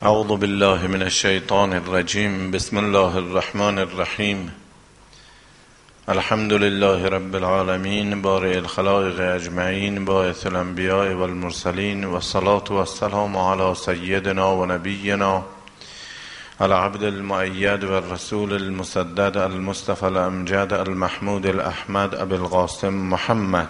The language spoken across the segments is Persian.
اعوذ بالله من الشیطان الرجیم. بسم الله الرحمن الرحیم. الحمد لله رب العالمین بارئ الخلائق اجمعین باعث الانبیاء والمرسلین والصلاة والسلام علی سیدنا و نبینا العبد المؤید والرسول المسدد المصطفى الامجد المحمود الاحمد ابی القاسم محمد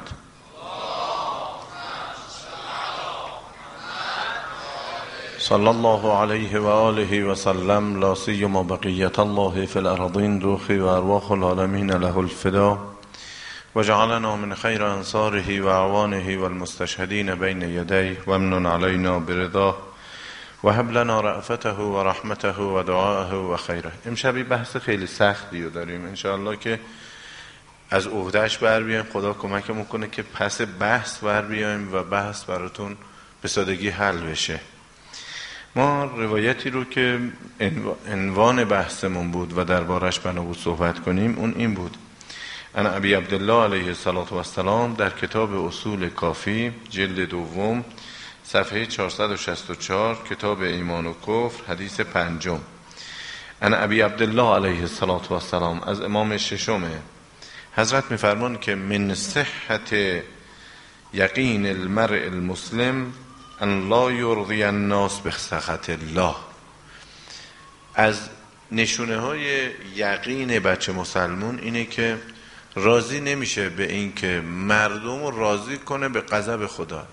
صلی الله علیه و آله و سلم. لا سیما بقیت الله فی الارضین روحی و ارواح العالمین له الفدا و جعلنا من خیر انصاره و اعوانه و المستشهدین بین یدیه و امنن علینا برضاه و هب لنا رأفته و رحمته و دعاءه و خیره. امشبی بحث خیلی سختی رو داریم، انشاءالله که از عهدهش بر بیایم. خدا کمکمون کنه که پس بحث بر بیایم و بحث براتون به سادگی حل بشه. ما روایتی رو که عنوان بحثمون بود و دربارش بنا بود صحبت کنیم، اون این بود: ان ابی عبدالله علیه السلام در کتاب اصول کافی جلد دوم صفحه 464 کتاب ایمان و کفر حدیث پنجم. ان ابی عبدالله علیه السلام از امام ششمه. حضرت میفرمان که من صحت یقین المرء المسلم ان لا یرضی الناس بسخط الله. از نشونه های یقین بچه مسلمون اینه که راضی نمیشه به این که مردم رو راضی کنه به غضب خدا.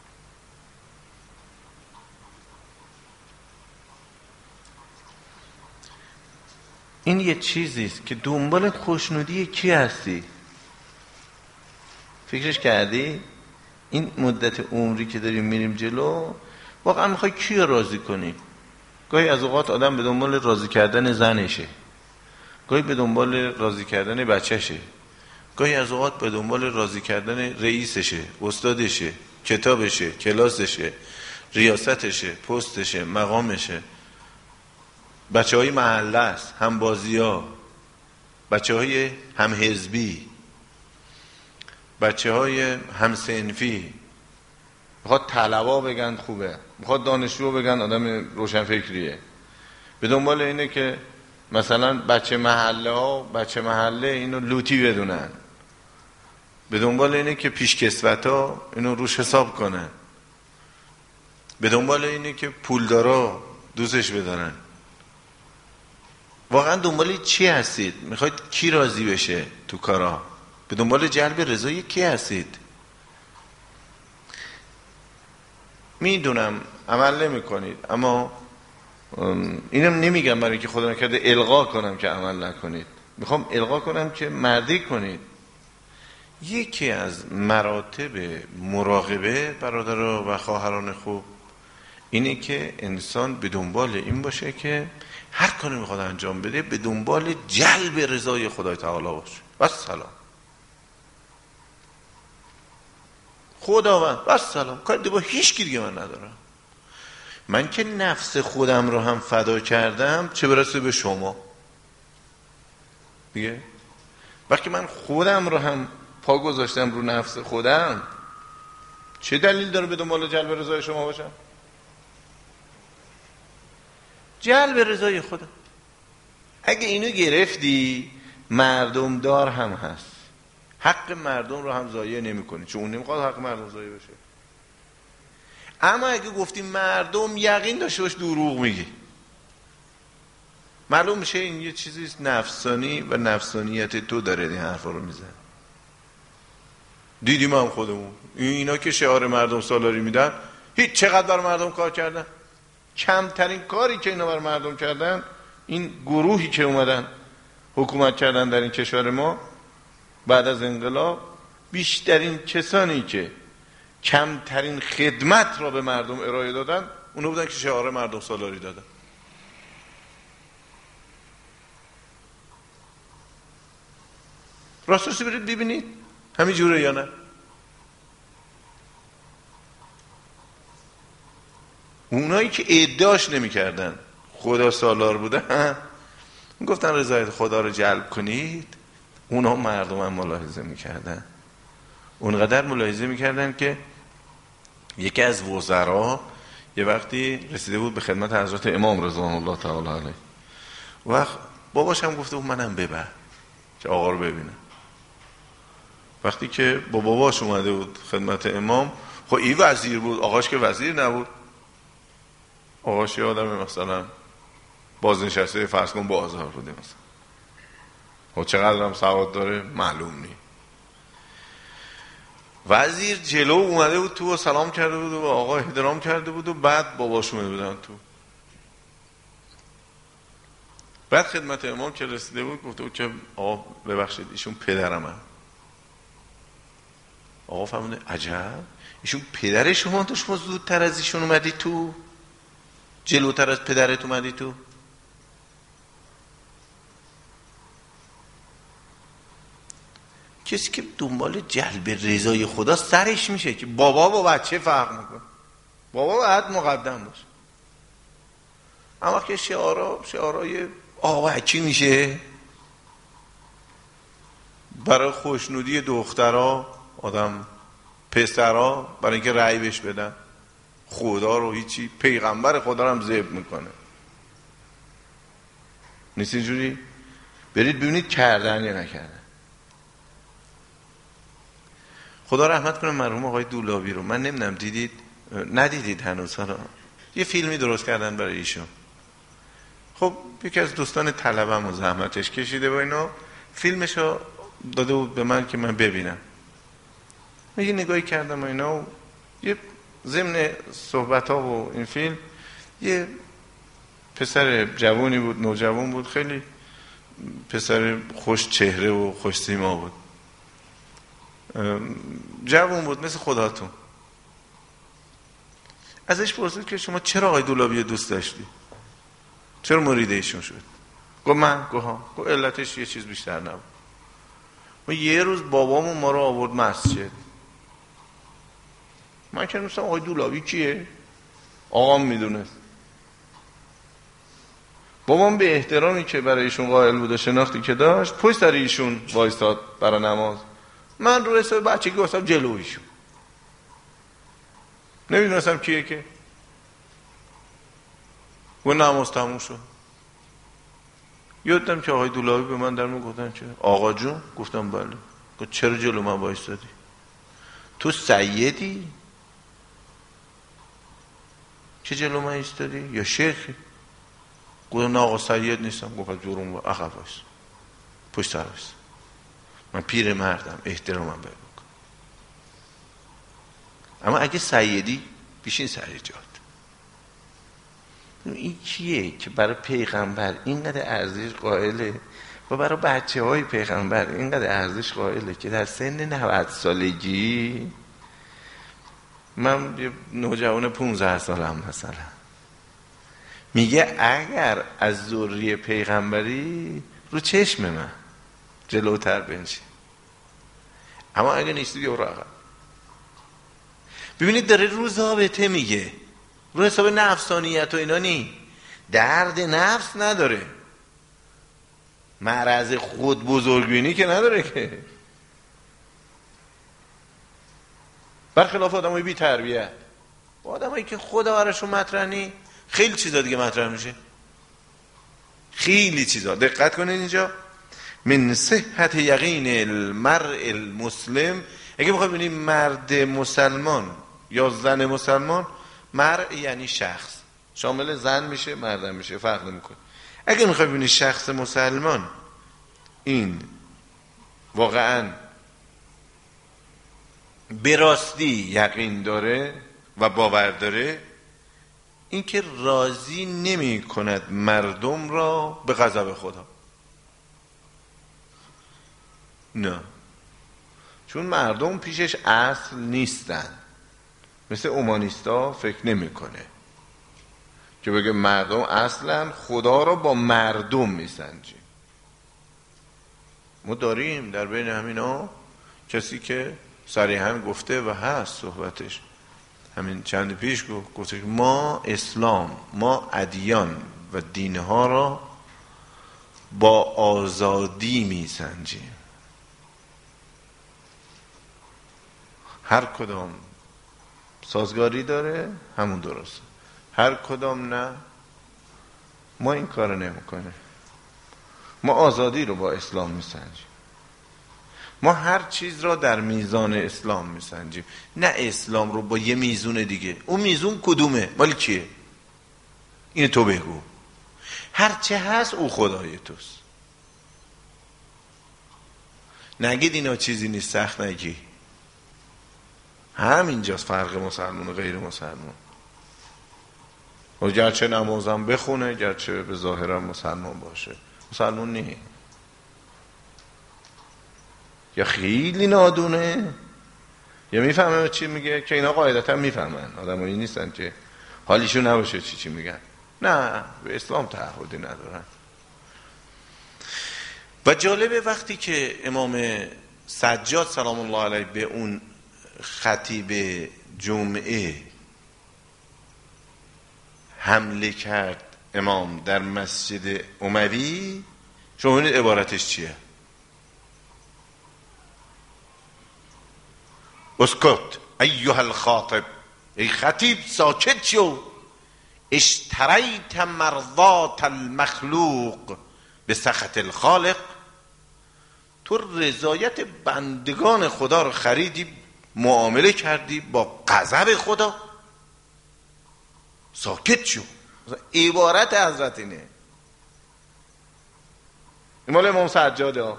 این یه چیزیست که دنبال خوشنودی کی هستی؟ فکرش کردی؟ این مدت عمری که داریم میریم جلو واقعا میخوای کی رو راضی کنی؟ گاهی از اوقات آدم به دنبال راضی کردن زنشه، گاهی به دنبال راضی کردن بچهشه، گاهی از اوقات به دنبال راضی کردن رئیسشه، استادشه، کتابشه، کلاسشه، ریاستشه، پستشه، مقامشه، بچه های محله است، هم بازی ها، بچه های هم حزبی، بچه های همسنفی. میخواد طلبا بگن خوبه، میخواد دانشجو بگن آدم روشنفکریه. به دنبال اینه که مثلا بچه محله اینو لوتی بدونن. به دنبال اینه که پیشکسوت ها اینو روش حساب کنن. به دنبال اینه که پولدارا دوستش بدارن. واقعا دنبال چی هستید؟ میخواید کی راضی بشه تو کارا؟ به دنبال جلب رضای کی هستید؟ میدونم عمل نمی کنید، اما اینم نمیگم برای که خدا نکرده القا کنم که عمل نکنید. میخوام القا کنم که مردی کنید. یکی از مراتب مراقبه برادران و خواهران خوب اینه که انسان به دنبال این باشه که هر کاری میخواد انجام بده به دنبال جلب رضای خدای تعالی باشه. و سلام خداوند، بس سلام، کاری با هیچ کی دیگه من ندارم. من که نفس خودم رو هم فدا کردم، چه برسه به شما دیگه؟ وقتی من خودم رو هم پا گذاشتم رو نفس خودم، چه دلیل داره به دنبال جلب رضای شما باشم؟ جلب رضای خدا. اگه اینو گرفتی، مردم دار هم هست، حق مردم رو هم ضایع نمی‌کنی، چون اون نمیخواد حق مردم ضایع بشه. اما اگه گفتی مردم یقین داشته باش دروغ میگی، معلوم میشه این یه چیزی نفسانی و نفسانیت تو داره این حرفا رو میزنه. دیدیم هم خودمون اینا که شعار مردم سالاری میدن، هیچ چقدر بر مردم کار کردن. کمترین کاری که اینا بر مردم کردن، این گروهی که اومدن حکومت کردن در این کشور ما بعد از انقلاب، بیشترین کسانی که کمترین خدمت را به مردم ارائه دادن اونا بودن که شعار مردم سالاری دادن. راستش برید ببینید همین جوره یا نه؟ اونایی که ادعاش نمی کردن خدا سالار بودن، گفتن رضایت خدا رو جلب کنید، اونا مردم هم ملاحظه میکردن. اونقدر ملاحظه میکردن که یکی از وزرا یه وقتی رسیده بود به خدمت حضرت امام رضوان الله تعالی علیه، وقت باباش هم گفته بود منم ببر که آقا رو ببینم. وقتی که با باباش اومده بود خدمت امام، خب این وزیر بود، آقاش که وزیر نبود، آقاش یه آدم مثلا بازنشسته فرض کن بازار بوده مثلا، خب چقدر هم سواد داره معلوم نی. وزیر جلو اومده بود تو و سلام کرده بود و آقا احترام کرده بود و بعد باباش اومده بودن تو. بعد خدمت امام که رسیده بود گفته بود که آقا ببخشید ایشون پدرمه. آقا فهمیده عجب ایشون پدر شما، تو شما زودتر از ایشون اومدی تو، جلوتر از پدرت اومدی تو. کسی که دنبال جلب رضای خدا سرش میشه که بابا با بچه فرق میکنه، بابا باید مقدم باشه. اما که شعارای آقا چی میشه برای خوشنودی دخترها، آدم پسرها، برای اینکه رأی بهش بدن، خدا رو هیچی، پیغمبر خدا رو هم ذبح میکنه. نیست اینجوری؟ برید ببینید کردن یا نکردن. خدا رحمت کنه مرحوم آقای دولابی رو. من نمیدونم دیدید ندیدید هنوز؟ حالا یه فیلمی درست کردن برای ایشون. خب یکی از دوستان طلبم و زحمتش کشیده و اینا فیلمشو داده بود به من که من ببینم. من یه نگاهی کردم و اینا و یه ضمن صحبت ها و این فیلم یه پسر جوانی بود، نوجوان بود، خیلی پسر خوش چهره و خوش سیما بود، جوان بود مثل خداتون. ازش پرسید که شما چرا آقای دولابی دوست داشتی؟ چرا مرید ایشون شد؟ گفت من گفت علتش یه چیز بیشتر نبود. و یه روز بابامون ما رو آورد مسجد. من که نمیستم آقای دولابی کیه؟ آقام میدونست. بابام به احترامی که برای ایشون قائل بود و شناختی که داشت پشت سر ایشون وایستاد برای نماز. من رو حساب بچگی گفتم جلو ایشون، نمیدونستم کیه که. و نماز تموم شد. یادم که آقای دولابی به من در من گفتن چه؟ آقا جون؟ گفتم بله. گفت چرا جلو من وایستادی؟ تو سیدی؟ چه جلو من ایستادی؟ یا شیخی؟ گفتم نه آقا سید نیستم. گفت جورم عقب وایس، پشت سر وایس، من پیر مردم، احترامم بکن. اما اگه سیدی بیشین سر جات. این کیه که برای پیغمبر اینقدر ارزش قائله و برای بچه های پیغمبر اینقدر ارزش قائله که در سن 90 سالگی، من یه نوجوان 15 سالم مثلا، میگه اگر از ذریه پیغمبری رو چشم من جلوتر بنشین، اما اگه نیستی بیا رو عقب. ببینید داره رو ضابطه میگه، رو حساب نفسانیت و اینا نی، درد نفس نداره، مرض خود بزرگبینی که نداره که. برخلاف آدم های بی تربیت، آدم هایی که خدا براشون مطرح نی، خیلی چیزا دیگه مطرح میشه، خیلی چیزا. دقت کنید اینجا من صحت یقین المرء المسلم. اگه بخواید ببینید مرد مسلمان یا زن مسلمان، مرء یعنی شخص، شامل زن میشه مردم میشه، فرق نمیکنه. اگه میخوای ببینید شخص مسلمان این واقعا به راستی یقین داره و باور داره، این که راضی نمی کند مردم را به غضب خدا. نه، چون مردم پیشش اصل نیستن. مثل اومانیستا فکر نمیکنه که بگه مردم اصلا خدا را با مردم میسنجیم. ما داریم در بین همینا کسی که صریحاً گفته و هست صحبتش همین چند پیش گفته که ما اسلام، ما ادیان و دینها را با آزادی میسنجیم. هر کدام سازگاری داره همون درسته. هر کدام نه. ما این کار نمیکنه. ما آزادی رو با اسلام میسنجیم. ما هر چیز را در میزان اسلام میسنجیم، نه اسلام رو با یه میزون دیگه. اون میزون کدومه؟ مال کیه؟ اینو تو بگو. هر چه هست او خدای توست. نگید اینا چیزی نیست، سخت نگی. همینجاست فرق مسلمان و غیر مسلمان. و گرچه نمازم بخونه، گرچه به ظاهرم مسلمان باشه، مسلمان نیه. یا خیلی نادونه یا میفهمه چی میگه، که اینا قاعدتا میفهمن. آدمایی نیستن که حالیشون نباشه چی میگن. نه، به اسلام تعهدی ندارن. و جالبه وقتی که امام سجاد سلام الله علیه به اون خطیب جمعه حمله کرد امام در مسجد اموی، شما ببینید عبارتش چیه؟ اسکت ایها الخاطب، ای خطیب ساکت شو. اشتریت مرضات المخلوق به سخط الخالق. تو رضایت بندگان خدا رو خریدی، معامله کردی با غضب خدا. ساکت شو. عبارت حضرت اینه. مال امام سجاده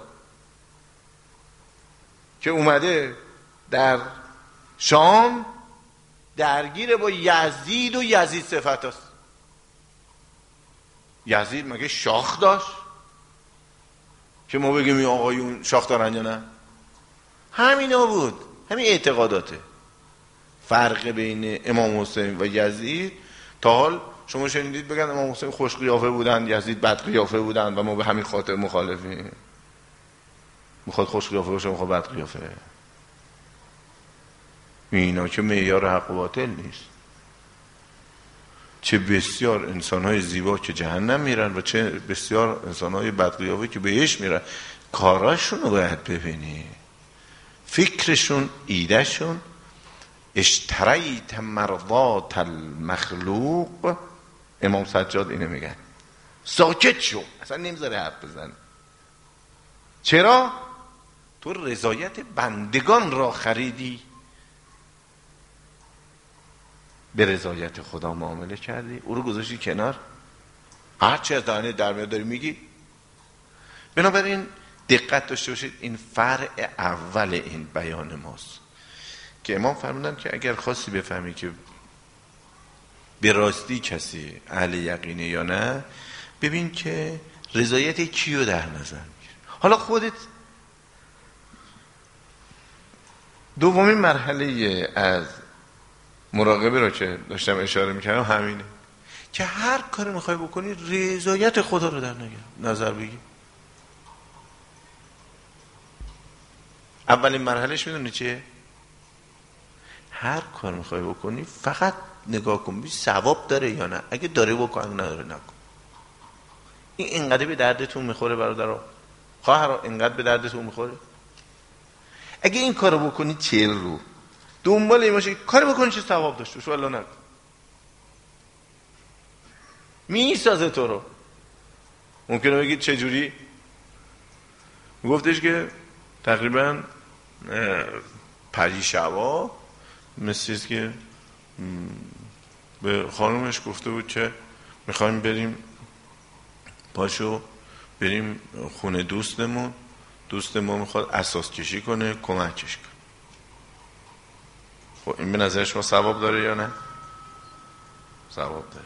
که اومده در شام درگیر با یزید و یزید صفت است. یزید مگه شاخ داشت که ما بگیم این آقایون شاخ دارن یا نه؟ همینا بود، همین اعتقاداته. فرق بین امام حسین و یزید تا حال شما شنیدید بگن امام حسین خوش قیافه بودن، یزید بد قیافه بودن و ما به همین خاطر مخالفیم؟ میخواد خوش قیافه باشه، میخواد بد قیافه. اینا که معیار حق و باطل نیست. چه بسیار انسان‌های زیبا که جهنم میرن و چه بسیار انسان‌های بدقیافه که بهش میرن. کاراشون رو باید ببینی، فکرشون، ایدهشون. اشتریت مرضات المخلوق. امام سجاد اینه میگن. ساکت شو، اصلا نمیذاره حرف بزن. چرا؟ تو رضایت بندگان را خریدی، به رضایت خدا معامله کردی، او رو گذاشتی کنار. هر چی از دهنه در میاد داری میگی. بنابراین دقت داشته باشید، این فرع اول این بیان ماست که امام فرمودن که اگر خواستی بفهمی که به راستی کسی اهل یقینه یا نه، ببین که رضایت کیو در نظر میگیره. حالا خودت دومین مرحله از مراقبه را که داشتم اشاره میکردم همینه که هر کاری میخوای بکنی رضایت خدا رو در نظر بگی. اولین مرحلهش میدونی چیه؟ هر کار میخوای بکنی فقط نگاه کن ببین ثواب داره یا نه. اگه داره بکن، اگه نداره نکن. این اینقدر به دردتون میخوره برادرها، خواهرها، اینقدر به دردتون میخوره. اگه این کارو بکنی 40 رو دنبال این باشه کاری بکنی چه ثواب داشته باشه، والله نکن. میسازه تو رو. ممکنه بگید چه جوری؟ گفتش که تقریبا پریشبا مثل که به خانومش گفته بود که میخوایم بریم، پاشو بریم خونه دوستمون میخواد اساس کشی کنه، کمکش کن. خب این به نظر شما ثواب داره یا نه؟ ثواب داره.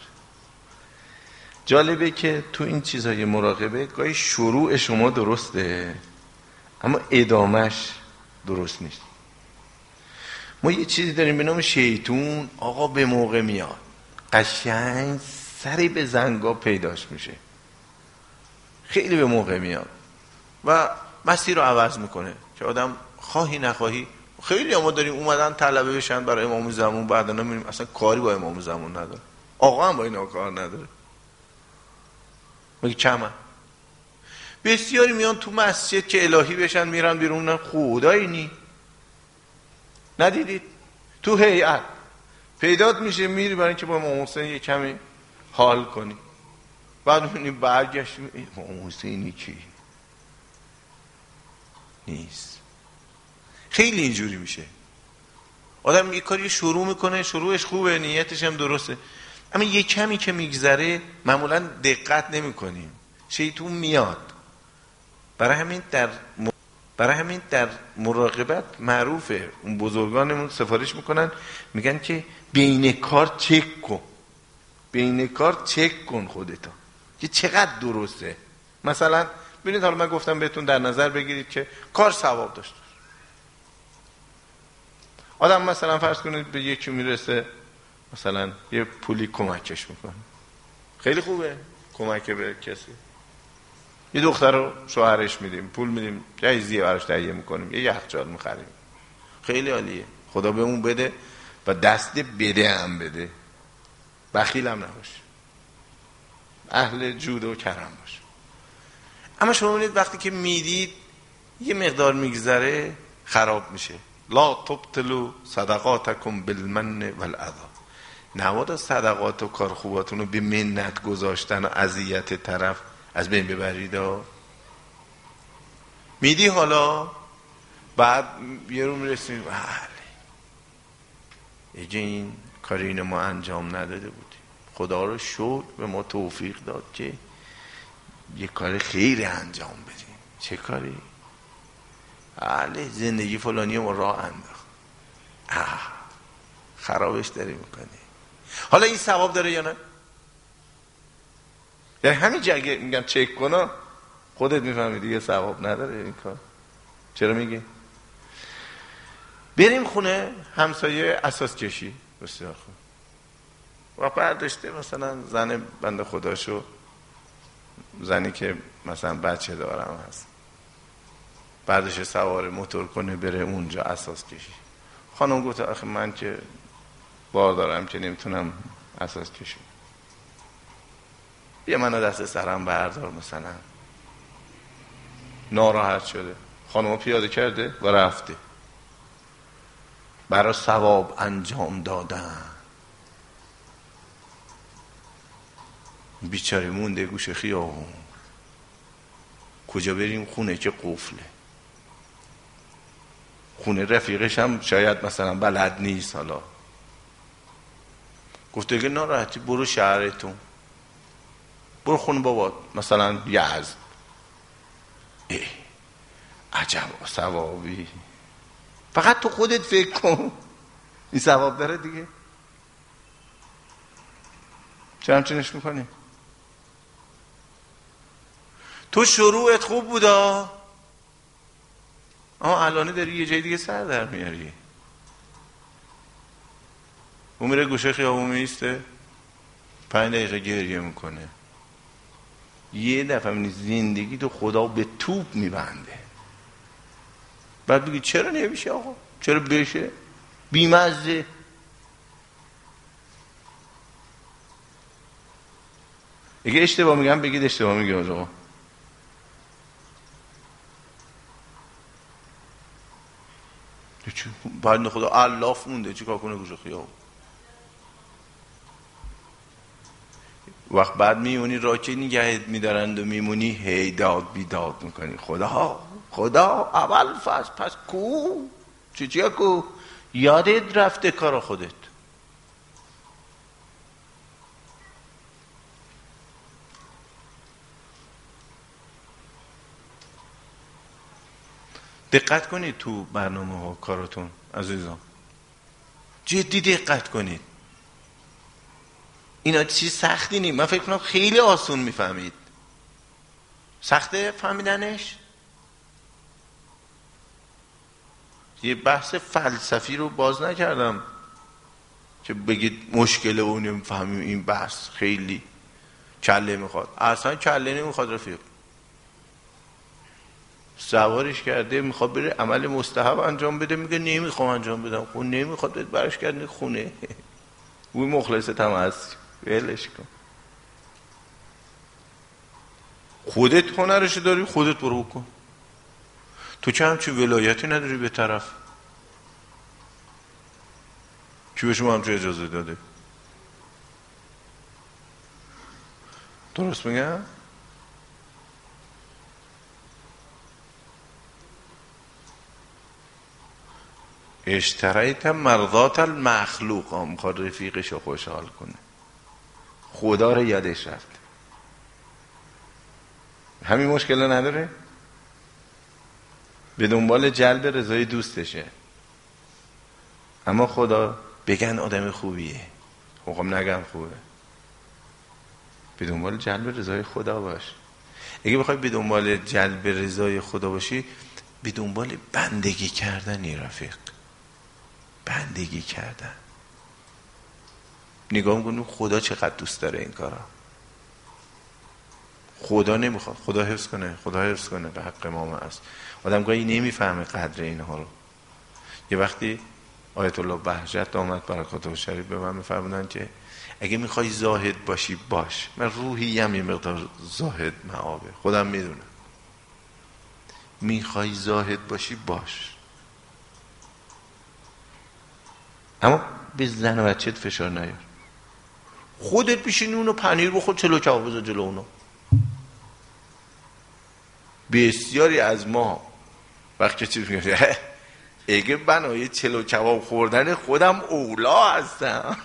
جالبه که تو این چیزهای مراقبه گاهی شروع شما درسته اما ادامش درست نیست. ما یه چیزی داریم به نام شیطون. آقا به موقع میاد، قشنگ سری به زنگا پیداش میشه، خیلی به موقع میاد و مسیر رو عوض میکنه که آدم خواهی نخواهی. خیلی ما داریم اومدن طلبه بشن برای امام زمان، بعدا میبینیم اصلا کاری با امام زمان نداره. آقا هم با اینا کار نداره. میگه کمه. بسیاری میان تو مسجد که الهی بشن میرن بیرون، خدایی نی ندیدید؟ تو هیئت پیدات میشه، میری برای اینکه با امام حسین یه کمی حال کنی، بعد میبینی برگشت امام حسینی کی نیست. خیلی اینجوری میشه. آدم یه کاری شروع میکنه، شروعش خوبه، نیتش هم درسته، اما یه کمی که میگذره معمولا دقت نمیکنیم، شیطون میاد. برای همین در مراقبت معروفه، اون بزرگانمون سفارش میکنن، میگن که بین کار چک کن، بین کار چک کن خودتا که چقدر درسته. مثلا ببینید، حالا من گفتم بهتون در نظر بگیرید که کار ثواب داشته. آدم مثلا فرض کنید به یکی میرسه، مثلا یه پولی کمکش میکنه، خیلی خوبه کمک به کسی. یه دختر رو شوهرش میدیم، پول میدیم، جایزیه براش تهیه میکنیم، یه یخچال میخریم، خیلی عالیه، خدا بهمون بده و دست بده هم بده، بخیل هم نباش، اهل جود و کرم باش. اما شما ببینید وقتی که میدید یه مقدار میگذره خراب میشه. لا تبطلوا صدقاتکم بالمن والاذی. نباید صدقات و کار خوباتون رو به منت گذاشتن و اذیت طرف از بین ببرید. میدی حالا بعد یه رو میرسیم، یه این کاری اینو ما انجام نداده بودیم، خدا رو شکر به ما توفیق داد که یه کار خیلی انجام بدیم. چه کاری؟ زندگی فلانی ما راه انداخت، خرابش داری میکنی. حالا این ثواب داره یا نه؟ یعنی همین جگه میگم چک کنا، خودت میفهمی دیگه ثواب نداره این کار. چرا میگی؟ بریم خونه همسایه اساس کشی، بسیار خوب، و برداشته مثلا زن بنده خداشو، زنی که مثلا بچه دارم هست، بعدش سوار موتور کنه بره اونجا اساس کشی. خانم گفت آخه من که بار دارم که نمیتونم اساس کشی، بیا منو دست سرم بردار. مثلا ناراحت شده، خانم پیاده کرده و رفته برای ثواب انجام دادن. بیچاره مونده گوشه خیابون، کجا بریم؟ خونه که قفله، خونه رفیقش هم شاید مثلا بلد نیست. حالا گفته که ناراحتی برو شهرتون، برو خونه بابات مثلا یزد. عجب ثوابی، فقط تو خودت فکر کن این ثواب داره دیگه. چه همچنش میکنی؟ تو شروعت خوب بودا، اما الان داری یه جای دیگه سر در میاری. اون میره گوشه خیابون میسته 5 دقیقه گریه میکنه، یه دفعه میبینی زندگی تو خدا به توپ میبنده. بعد بگی چرا نمیشه آقا؟ چرا بشه؟ بیمزه. اگه اشتباه میگم بگید اشتباه میگم آقا. بعد خدا علاف مونده چیکار کنه گوشه خیابون؟ وقت بعد میمونی راکه نگهت میدارند و میمونی هی داد بیداد میکنی، خدا اول فصل پس کو چیه کو؟ یادت رفته کار خودت. دقت کنید تو برنامه ها کاراتون عزیزان، جدی دقت کنید. اینا چیز سختی نیست، من فکر کنم خیلی آسون میفهمید. سخته فهمیدنش؟ یه بحث فلسفی رو باز نکردم که بگید مشکل اون نمیفهمیم. این بحث خیلی کله میخواد، اصلا کله نمیخواد رفیق. سوارش کرده میخواد بره عمل مستحب انجام بده، میگه نمیخوام انجام بدم. خب نمیخواد برش کرده خونه اون مخلصت هم هست، ولش کن. خودت هنرش داری، خودت برو کن. تو که همچی ولایتی نداری به طرف. کی به شما همچه اجازه داده؟ درست میگم؟ اشتریت مرضات المخلوق، میخواد رفیقش رو خوشحال کنه، خدا رو یادش رفت. همین مشکل نداره؟ به دنبال جلب رضای دوستشه، اما خدا بگن آدم خوبیه، خب نگم خوبه. به دنبال جلب رضای خدا باش. اگه بخوای به دنبال جلب رضای خدا باشی، به دنبال بندگی کردنی رفیق، بندگی کردن. نگاه میکنیم خدا چقدر دوست داره این کارا. خدا نمیخواد، خدا حفظ کنه، خدا حفظ کنه، به حق امام است. آدم گاهی نمیفهمه قدر اینها رو. یه وقتی آیت الله بهجت آمد برکاته شریف به من میفرمودن که اگه میخوای زاهد باشی باش. من روحی هم یه مقدار زاهد معابه، خودم میدونم. میخوای زاهد باشی باش، اما به زن و بچه‌ت فشار نیار. خودت بشین اونو پنیر بخور، چلو کباب بذار جلو اونو. بسیاری از ما وقتی چیز میگم اگه بنای چلو کباب خوردن خودم اولا هستم.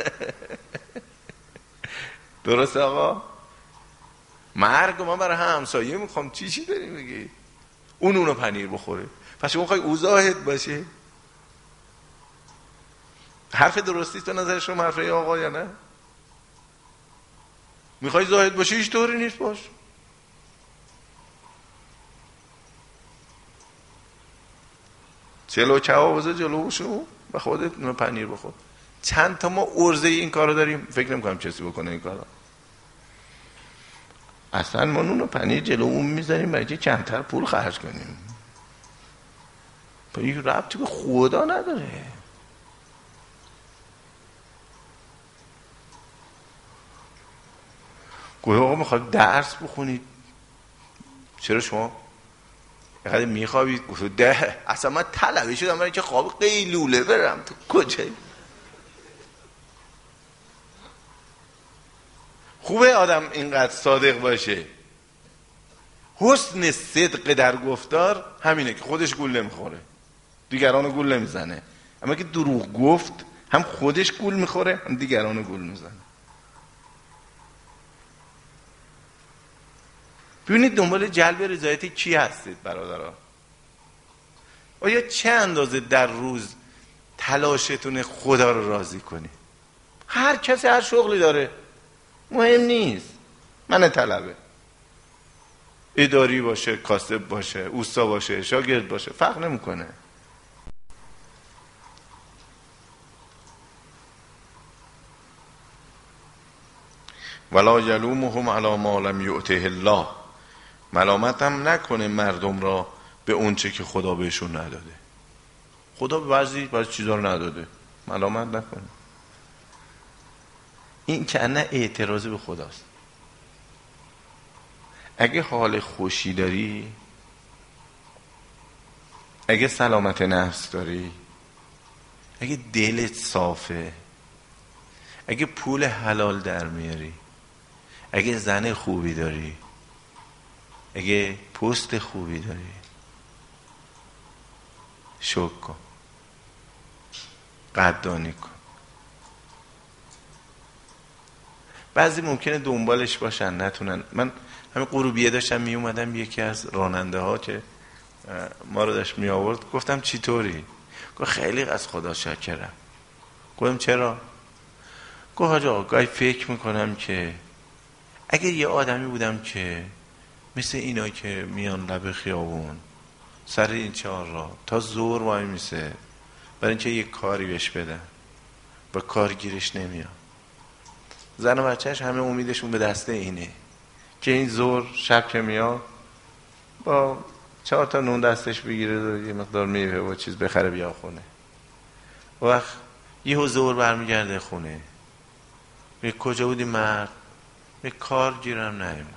درست آقا؟ مرگ من برای همسایه میخوام، چی داری میگی؟ اونو پنیر بخوره، پس شما میخوای او زاهد باشه؟ حرف درستی تو نظر شما حرفه آقا یا نه؟ میخوای زاهد باشی هیچ طوری نیست باش. چلو کباب بذار جلوشو و خودت اونو پنیر بخور. چند تا ما ارزه این کارو داریم، فکر نمی‌کنم کسی بکنه این کارو. اصلا ما نون و پنیر جلو اون میذاریم برای که کمتر پول خرج کنیم. این ربطی به خدا نداره. گویا آقا میخواد درس بخونید، چرا شما اینقدر میخوابید؟ گفت ده اصلا من طلبه شدم برای که خواب قیلوله برم. تو کجایی؟ خوبه آدم اینقدر صادق باشه. حسن صدق در گفتار همینه که خودش گول نمیخوره، دیگرانو گول نمیزنه. اما که دروغ گفت هم خودش گول میخوره هم دیگرانو گول میزنه. ببینید دنبال جلب رضایت کی هستید برادرها؟ آیا چه اندازه در روز تلاشتون خدا رو راضی کنی؟ هر کسی هر شغلی داره، مهم نیست. من طلبه اداری باشه، کاسب باشه، اوستا باشه، شاگرد باشه، فرق نمیکنه. ولا یلومهم علی ما لم یؤته الله. ملامت هم نکنه مردم را به اون چه که خدا بهشون نداده. خدا به بعضی چیزا رو نداده، ملامت نکنه. این که نه اعتراض به خداست. اگه حال خوشی داری، اگه سلامت نفس داری، اگه دلت صافه، اگه پول حلال در میاری، اگه زن خوبی داری، اگه پست خوبی داری، شکر کن، قدردانی کن. بعضی ممکنه دنبالش باشن نتونن. من همین غروبیه داشتم می اومدم، یکی از راننده ها که ما رو داشت می آورد، گفتم چی طوری؟ گفت خیلی از خدا شاکرم. گفتم چرا؟ گفت حاج آقا گاهی فکر میکنم که اگه یه آدمی بودم که مثل اینا که میان لب خیابون سر این چهار راه تا ظهر وای میسه برای اینکه یه کاری بهش بدن و کارگیرش نمیاد، زن و بچهش همه امیدشون به دسته اینه که این ظهر شب که میاد با 4 تا نون دستش بگیره و یه مقدار میوه و چیز بخره بیا خونه. وقت یه ظهر برمیگرده خونه، به کجا بودی مرد؟ به کار گیرم نیومد.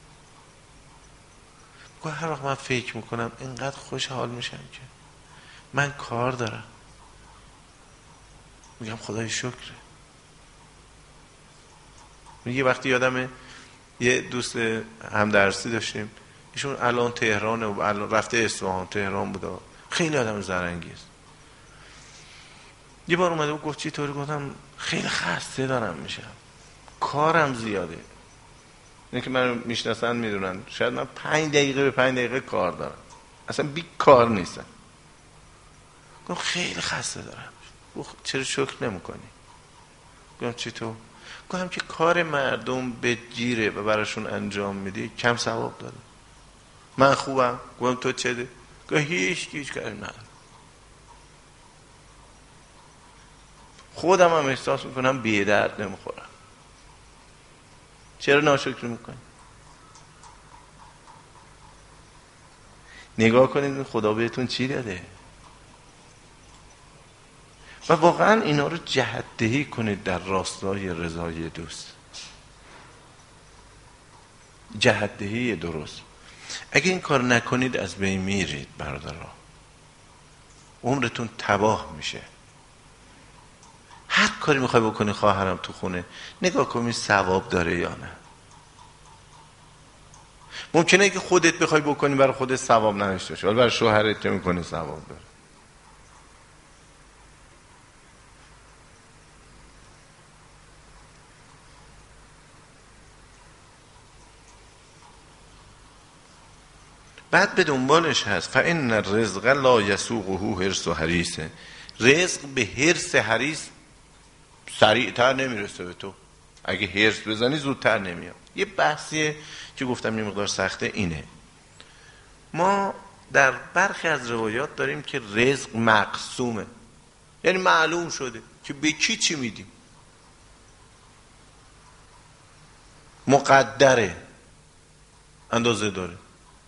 هر وقت من فکر میکنم اینقدر خوشحال میشم که من کار دارم. میگم خدای شکره. یه وقتی یادمه یه دوست همدرسی داشتیم، ایشون الان تهرانه و الان رفته اصفهان، تهران بوده، خیلی آدم زرنگیه. یه بار اومده و گفت چی طوری؟ گفتم خیلی خسته دارم میشم، کارم زیاده. اینه که من میشناسن میدونن شاید من 5 دقیقه به 5 دقیقه کار دارم، اصلا بی کار نیستم. گفتم خیلی خسته دارم. گفت چرا شکر نمیکنی؟ گفتم چطور؟ گفتم که کار مردم به جیره و براشون انجام میدی کم ثواب داره. من خوبم. گفتم تو چه ده؟ گفت هیچ کاری ندارم. خودم هم احساس میکنم بی درد نمیخورم. چرا ناشکری میکنی؟ نگاه کنید خدا بهتون چی داده و واقعا اینا رو جهت‌دهی کنید در راستای رضای دوست. جهت‌دهی درست. اگه این کار نکنید از بین میرید برادرها، عمرتون تباه میشه. هر کاری میخوای بکنی خواهرم تو خونه نگاه کنی ثواب داره یا نه. ممکنه که خودت بخوای بکنی برای خودت ثواب نداشته باشه، ولی برای شوهرت که میکنی ثواب داره. بعد به دنبالش هست فإن الرزق لا یسوقه حرص و حریص. رزق به حرص حریص سریعتر نمیرسه به تو. اگه حرص بزنی زودتر نمیاد. یه بحثیه که گفتم یه مقدار سخته. اینه ما در برخی از روایات داریم که رزق مقسومه، یعنی معلوم شده که به کی چی میدیم، مقدره، اندازه داره.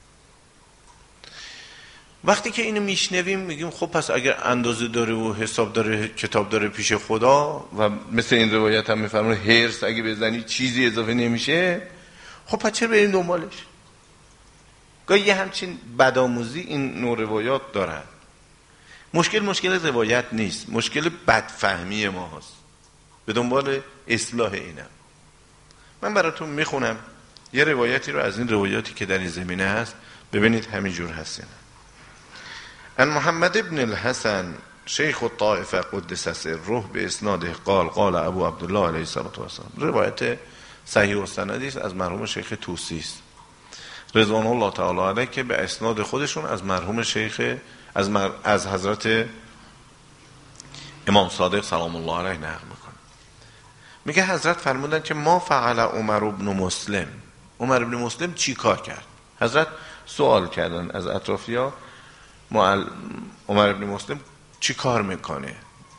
وقتی که اینو میشنویم میگیم خب پس اگر اندازه داره و حساب داره، کتاب داره پیش خدا، و مثل این روایت هم میفرمونه حرص اگه بزنی چیزی اضافه نمیشه، خب پس چرا بریم دنبالش؟ گاهی یه همچین بدآموزی این نوع روایات دارن. مشکل روایت نیست، مشکل بدفهمی ما هست. به دنبال اصلاح اینم. من براتون میخونم یه روایتی رو از این روایاتی که در این زمینه هست، ببینید همینجور هست. ان محمد ابن الحسن شیخ الطائفه قدس سره به اسناده قال ابو عبدالله علیه السلام. روایت صحیح و سندی است از مرحوم شیخ طوسی است رضوان الله تعالی علیه، که به اسناد خودشون از مرحوم شیخ از حضرت امام صادق سلام الله علیه نقل میکنه. میگه حضرت فرمودن که ما فعل عمر بن مسلم. عمر بن مسلم چی کار کرد؟ حضرت سوال کردن از اطرافیا عمر بن مسلم چی کار میکنه؟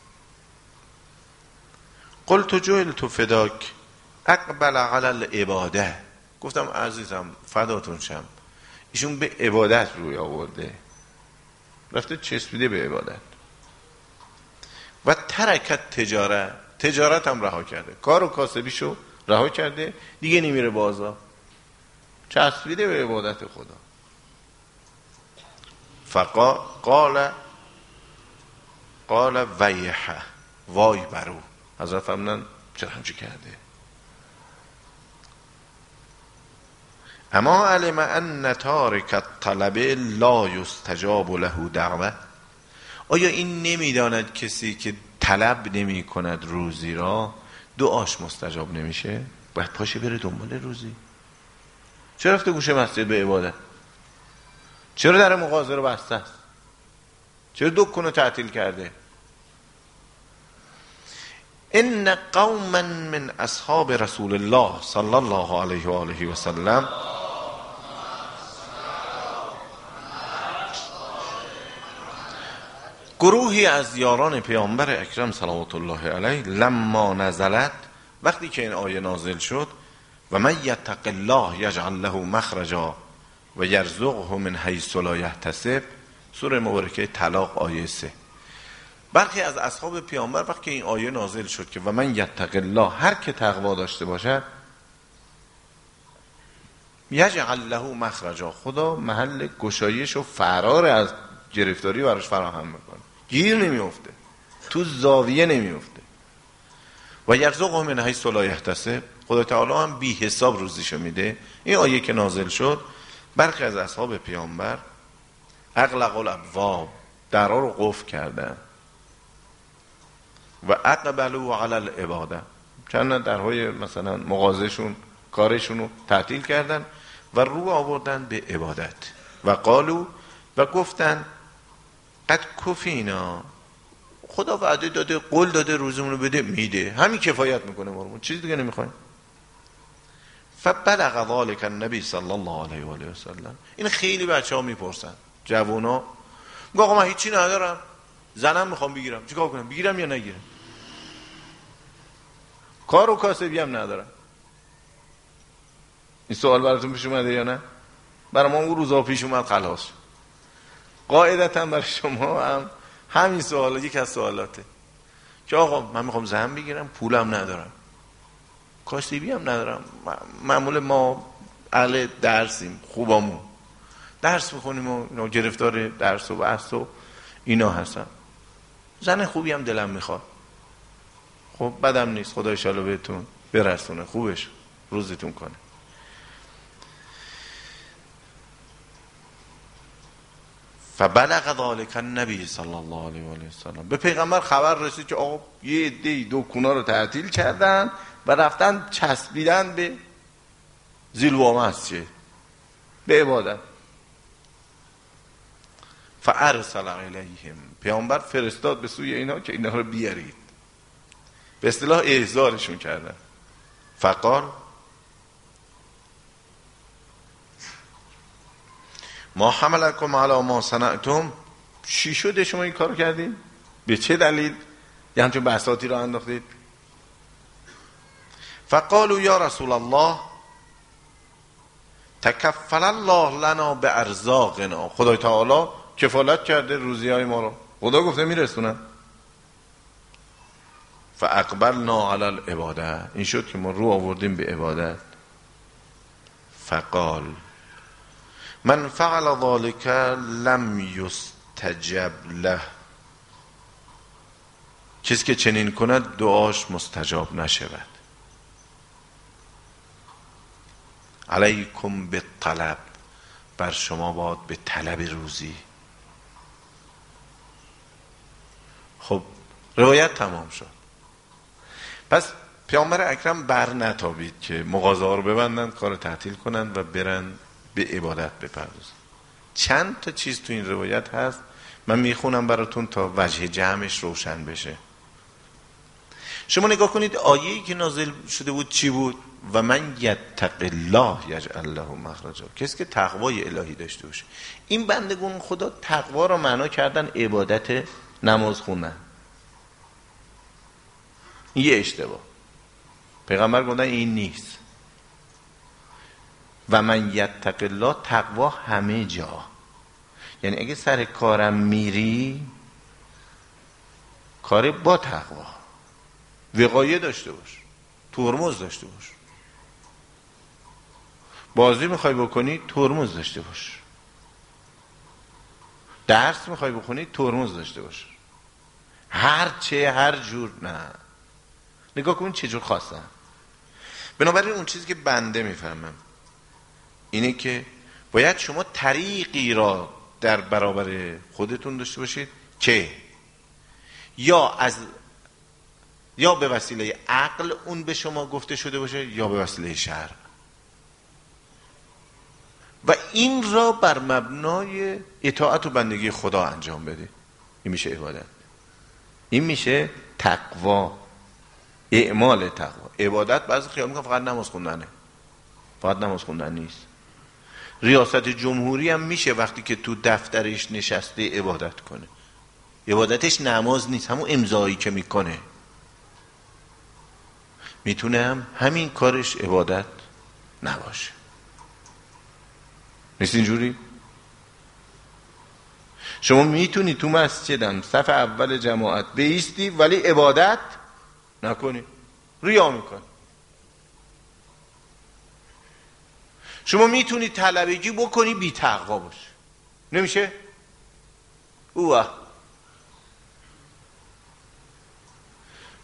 قلت جعلت فداک اقبل علی العباده. گفتم عزیزم فداتون شم، ایشون به عبادت روی آورده، رفته چسبیده به عبادت. و ترکت تجارت هم رها کرده، کار و کاسبیشو رها کرده، دیگه نمیره بازار، چسبیده به عبادت خدا. قال ویحه، وای برو. حضرت فرمودن چرا همچی کرده؟ اما علم ان تارک الطلب لا یستجاب له دعوه. آیا این نمیداند کسی که طلب نمی کند روزی را دعاش مستجاب نمیشه؟ باید پاشه بره دنبال روزی. چرا رفته گوشه مسجد به عبادت؟ چرا در مغازه رو بسته است؟ چرا دکان رو تعطیل کرده؟ ان قوما من اصحاب رسول الله صلی الله علیه و آله و سلم گروهی از یاران پیامبر اکرم صلوات الله علیه لما نزلت، وقتی که این آیه نازل شد، و من یتق الله یجعل له مخرجا و یرزقه من حیث لا یحتسب، سوره مبارکه طلاق آیه 3. برخی از اصحاب پیامبر وقتی این آیه نازل شد که و من یتق الله، هر که تقوا داشته باشد، یجعل له مخرجا، خدا محل گشایش و فرار از گرفتاری براش فراهم میکنه، گیر نمیفته. تو زاویه نمیفته. و یرزقه من حیث لا یحتسب، خدا تعالی هم بی حساب روزیشو میده. این آیه که نازل شد، برخی از اصحاب پیامبر اغلقوا الابواب، درها رو قفل کردن و اقبلوا علی العباده، چند درهای مثلا مغازهشون کارشون رو تعطیل کردن و رو آوردن به عبادت. و قالو، و گفتن قد کفینا، خدا وعده داده، قول داده روزمون رو بده، میده، همین کفایت میکنه، ما چیز دیگه نمیخوایم. فبلغ ذلك النبی صلی الله علیه و آله و سلم. این خیلی بچه‌ها میپرسن، جوونا، میگه آقا من هیچی ندارم، زنم میخوام بگیرم، چیکار کنم؟ بگیرم یا نگیرم؟ کار و کاسبی هم ندارم. این سوال براتون پیش اومده یا نه؟ برای ما اون روزا پیش اومد، خلاص. قاعدتا برای شما هم همین سوال یک از سوالاته که آقا من میخوام زن بگیرم، پولم ندارم، کاسبی هم ندارم. معمول ما اهل درسیم، خوبامون درس میخونیم و اینا، گرفتار درس و بحث و اینا هستم، زن خوبی هم دلم میخواد. خب بدم نیست، خدا انشالله بهتون برسونه، خوبش روزتون کنه. فبلغ ذلك النبی صلی الله علیه و آله و سلم. به پیغمبر خبر رسید که آقا یه عده‌ای دکونا رو تعطیل کردن و رفتن چسبیدن به ذیلوا مسجد، به عبادت. فارسل الیهم، پیامبر فرستاد به سوی اینا که اینا رو بیارید. به اصطلاح احضارشون کردن. فقال ما حملکم علی ما صنعتم، چی شده شما این کار کردید؟ به چه دلیل یه همچون بساطی رو انداختید؟ فقالوا یا رسول الله تکفل الله لنا به ارزاقنا، خدای تعالی کفالت کرده روزی های ما رو، خدا گفته میرسونن. فاقبلنا علی العباده، این شد که ما رو آوردیم به عبادت. فقال من فعل ذلك لم یستجب له، کسی که چنین کند دعاش مستجاب نشود. علیکم بالطلب، بر شما باید به طلب روزی. خب روایت تمام شد. پس پیامبر اکرم بر نتابید که مغازه ها رو ببندن، کار تعطیل کنن و برن به عبادت بپردازن. چند تا چیز تو این روایت هست، من میخونم براتون تا وجه جمعش روشن بشه. شما نگاه کنید، آیه‌ای که نازل شده بود چی بود؟ و من یتق الله یجعل له مخرجا، کسی که تقوای الهی داشته باشه. این بندگان خدا تقوا رو معنا کردن عبادت، نماز خوندن. این یه اشتباه. پیغمبر گفتن این نیست. و من یتق الله، تقوا همه جا. یعنی اگه سر کارم میری، کار با تقوا، وقایه داشته باش، ترمز داشته باش. بازی میخوای بکنی، ترمز داشته باش. درس میخوای بخونی، ترمز داشته باش. هر جور نه. نگاه کن چجور خواستم. بنابراین اون چیزی که بنده میفهمم اینه که باید شما طریقی را در برابر خودتون داشته باشید که یا به وسیله عقل اون به شما گفته شده باشه، یا به وسیله شرع، و این را بر مبنای اطاعت و بندگی خدا انجام بده. این میشه عبادت، این میشه تقوا، اعمال تقوا. عبادت بعضی خیال میکنن فقط نماز خوندنه. فقط نماز خوندن نیست. ریاست جمهوری هم میشه وقتی که تو دفترش نشسته عبادت کنه. عبادتش نماز نیست، همون امضایی که میکنه. میتونه هم همین کارش عبادت نباشه. نیست اینجوری؟ شما میتونی تو مسجدم صف اول جماعت بایستی ولی عبادت نکنی، ریا میکنی. شما میتونی طلبگی بکنی بی تقوا باشه، نمیشه؟ اوه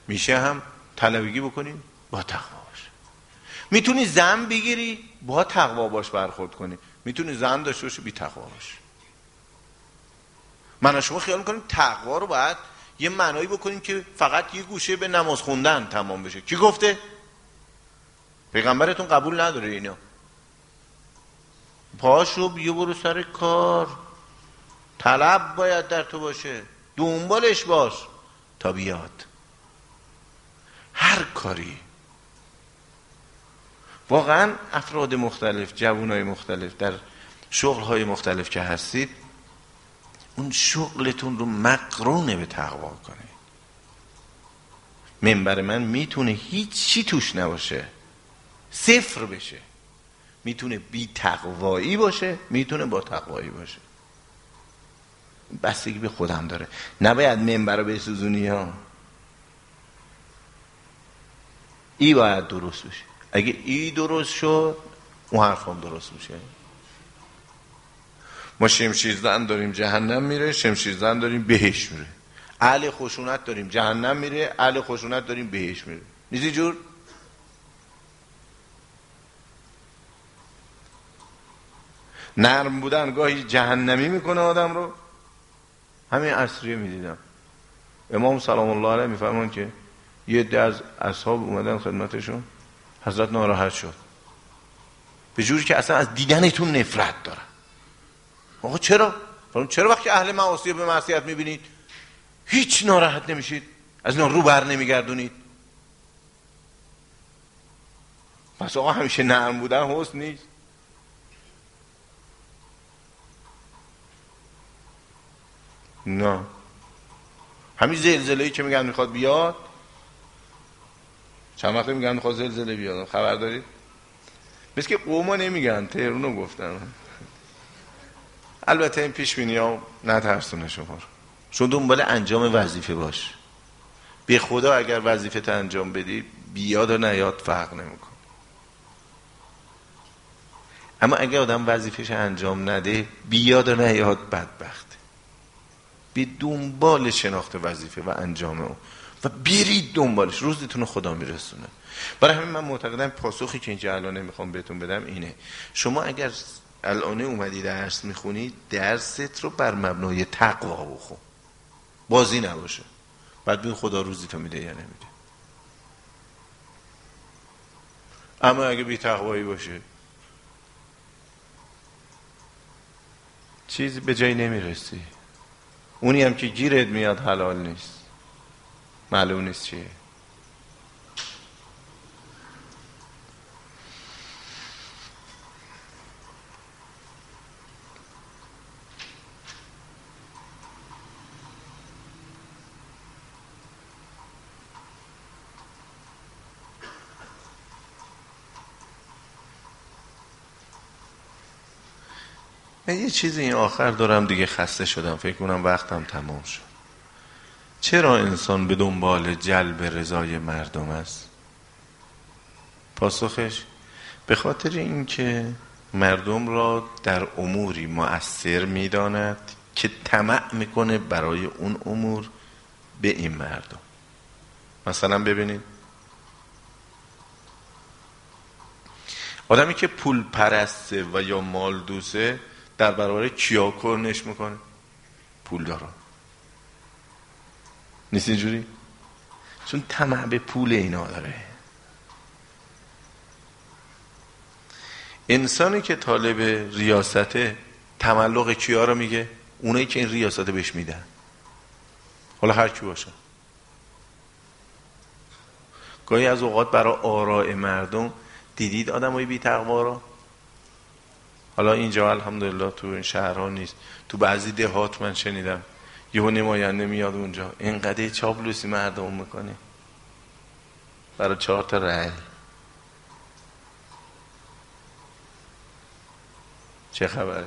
میشه هم طلبگی بکنی با تقوا باش. میتونی زن بگیری با تقوا باش برخورد کنی، میتونی زن داشته باشی بی تقوا باش. من شما خیال میکنیم تقوا رو باید یه معنایی بکنیم که فقط یه گوشه به نماز خوندن تمام بشه. کی گفته؟ پیغمبرتون قبول نداره اینا. پاشو بیا برو سر کار، طلب باید در تو باشه، دنبالش باش تا بیاد. هر کاری. واقعا افراد مختلف، جوانای مختلف در شغلهای مختلف که هستید، اون شغلتون رو مقرون به تقوا کنید. منبر من میتونه هیچی توش نباشه، صفر بشه، میتونه بی تقوایی باشه، میتونه با تقوایی باشه. بستگی به خودم داره. نباید منبر رو بسوزونی ها. ای باید درست بشه. اگه ای درست شد اون حرفام درست میشه. ما شمشیرزن داریم جهنم میره، شمشیرزن داریم بهش میره. اهل خشونت داریم جهنم میره، اهل خشونت داریم بهش میره. نیزی جور؟ نرم بودن گاهی جهنمی میکنه آدم رو. همین عصریه میدیدم امام سلام الله علیه میفرمان که یه عده از اصحاب اومدن خدمتشون، حضرت ناراحت شد به جوری که اصلا از دیدنتون نفرت دارن. آقا چرا وقتی اهل معاصی به معصیت میبینید هیچ ناراحت نمیشید، از اینا رو بر نمیگردونید؟ پس آقا همیشه نرم بودن حسن نیست. نه، همین زلزله‌ای که میگن میخواد بیاد، چند وقته میگن میخواد زلزله بیاد، خبر دارید؟ مثل که قوما نمیگن، تهرونو گفتن. البته این پیش بینی ها نترسونه شما رو، چون دنبال انجام وظیفه باش. به خدا اگر وظیفه تا انجام بدی بیاد و نیاد فرق نمیکن. اما اگر آدم وظیفهش انجام نده بیاد و نیاد بدبخت. به دنبال شناخت وظیفه و انجام اون و برید دنبالش، روزتون خدا میرسونه. برای همین من معتقدم پاسخی که اینجا الان میخوام بهتون بدم اینه: شما اگر الان اومدی درس میخونی، درست رو بر مبنای تقوا بخون، بازی نباشه. بعد ببین خدا روزیتو میده یا نمیده. اما اگه بی تقوایی باشه چیزی به جایی نمیرسی. اونی هم که گیرت میاد حلال نیست، معلوم نیست چیه. من یه چیزی این آخر دارم دیگه، خسته شدم، فکر کنم وقتم تمام شد. چرا انسان به دنبال جلب رضای مردم است؟ پاسخش به خاطر اینکه مردم را در اموری مؤثر می‌داند که طمع میکنه برای اون امور به این مردم. مثلا ببینید آدمی که پول پرسته و یا مال دوسته در برابر کیا کرنش میکنه؟ پول دارا. نیست اینجوری؟ چون طمع به پول اینا داره. انسانی که طالب ریاست تملق کیا رو میگه؟ اونایی که این ریاست بهش میدن، حالا هر کی باشه. گاهی از اوقات برای آراء مردم دیدید آدمای بی تقوا رو. حالا اینجا الحمدلله تو این شهرها نیست، تو بعضی دهات من شنیدم یهو نماینده میاد اونجا اینقدر چاپلوسی مردم میکنه برای 4 تا رأی. چه خبره؟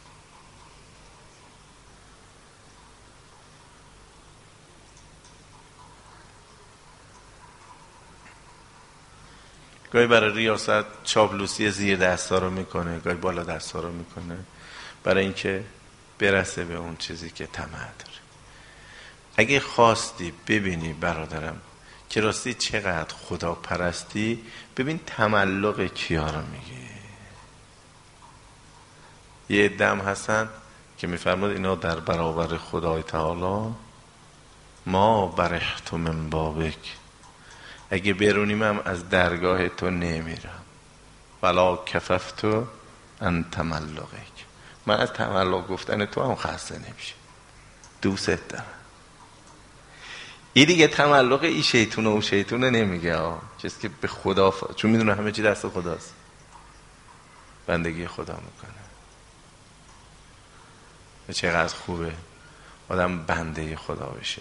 گاهی برای ریاست چاپلوسی زیر دستا رو میکنه، گاهی بالا دستا رو میکنه برای اینکه برسه به اون چیزی که طمع داره. اگه خواستی ببینی برادرم که راستی چقدر خدا پرستی. ببین تملق کیا رو میگه. یه عده‌ام هستن که میفرماد اینا در برابر خدای تعالی ما برحت من بابک، اگه برونیم هم از درگاه تو نمیرم، ولا کففت ان تملقک، من از تملق گفتن تو هم خسته نمیشه، دوست دارم. این دیگه تملق این شیطونه و شیطونه نمیگه چیزی که به خدا چون میدونه همه چی دست خداست، بندگی خدا میکنه. و چقدر خوبه آدم بنده خدا بشه،